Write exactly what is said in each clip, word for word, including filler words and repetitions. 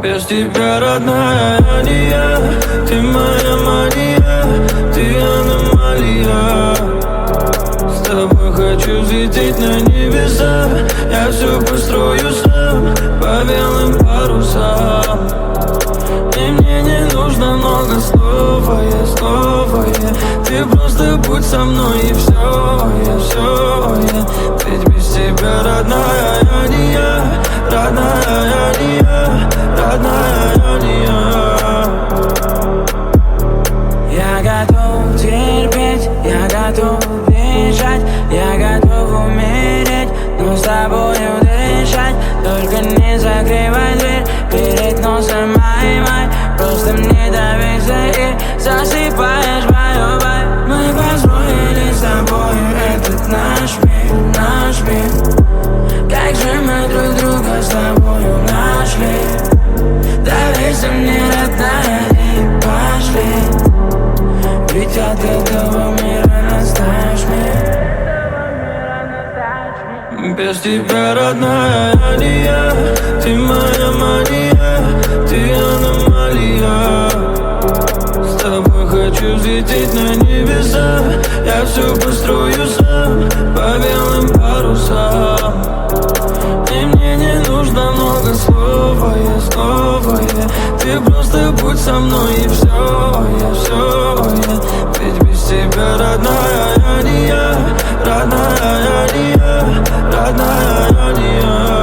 Без тебя, родная, я не я. Ты моя Мария, ты аномалия. С тобой хочу взлететь на небеса. Я все построю сам по белым парусам. И мне не нужно много слов, а я снова я. Ты просто будь со мной и все, я все я. Ведь без тебя, родная, я не я. Родная, я не я. Родная, я не я. Я готов терпеть, я готов бежать, я готов умереть, но с тобою дышать. Только не закрывай дверь перед носом, май-май. Просто мне доверься и засыпаешь мою боль. Мы построили с тобою этот наш мир, наш мир. Как же мы друг друга с тобою нашли. Доверься мне, родная, и пошли. Ведь от этого мира настаешь мне. Без тебя, родная, я не я. Ты моя Мария, ты аномалия. С тобой хочу взлететь на небеса. Я все построю сам по белым парусам. И мне не нужно много слов, а я снова я. Ты просто будь со мной и все, я все я. Ведь без тебя, родная, я не я. Родная, я не я. Родная, я не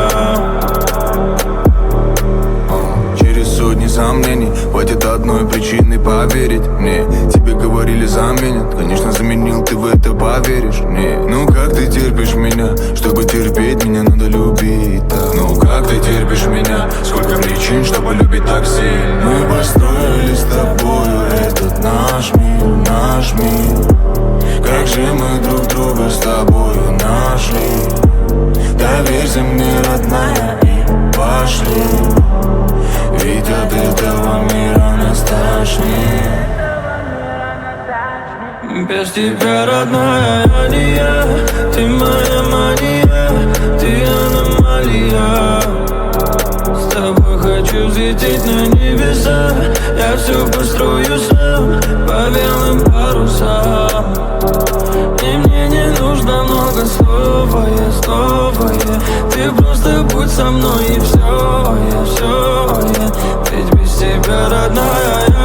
я. Через сотни сомнений хватит одной причины поверить мне. Тебе говорили заменят, конечно заменил, ты в это поверишь. Не, ну как ты терпишь меня? Чтобы терпеть меня надо любить так. Ну как ты терпишь меня? Сколько причин, чтобы любить так сильно. Мы построили с тобою этот наш мир, наш мир. Как же мы друг друга с тобою нашли. Доверься мне, родная, и пошли. Ведь от этого мира нас тошнит. Без тебя, родная, я не я. Ты моя Мария, ты аномалия. С тобой хочу взлететь на небеса. Я все построю сам по белым парусам. И мне не нужно много слов, а я снова я. Ты просто будь со мной и все, я все я. Ведь без тебя, родная, я